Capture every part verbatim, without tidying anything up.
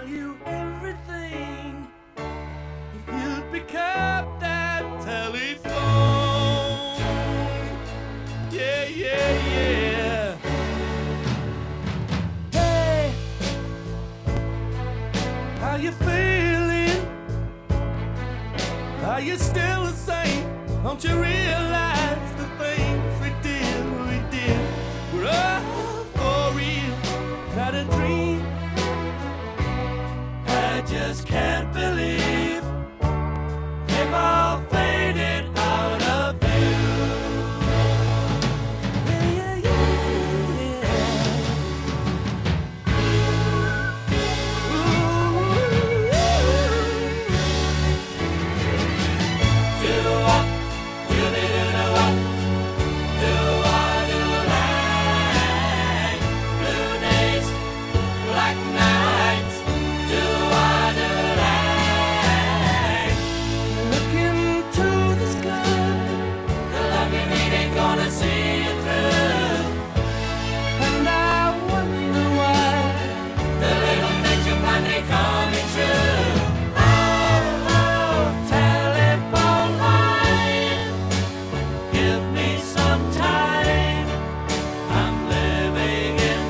you everything if you'd pick up that telephone. Yeah, yeah, yeah. Hey, how you feeling? Are you still the same? Don't you realize the things we did, we did were all for real, not a dream? I just can't believe they've all faded out of view. Yeah, yeah, yeah, yeah. Ooh, do what, do me, do do what, do what, do like. Blue days, black nights, do what, do like. Look into the sky, the love you need ain't gonna see you through. And I wonder why the little things you plan ain't coming true. Oh, oh, telephone line, give me some time. I'm living in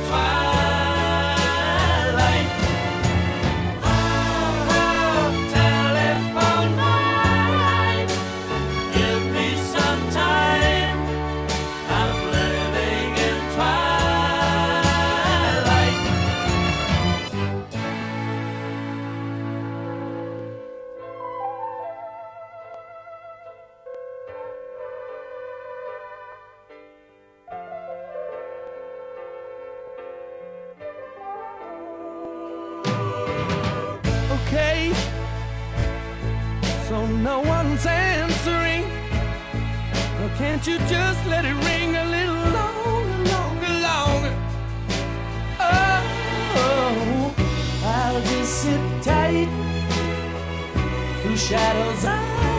twilight. Oh, oh, telephone line, give me some time. I'm living in twilight. Okay, so no one's answering. Well, can't you just let it ring a little longer, longer, longer? Oh, I'll just sit tight through shadows. I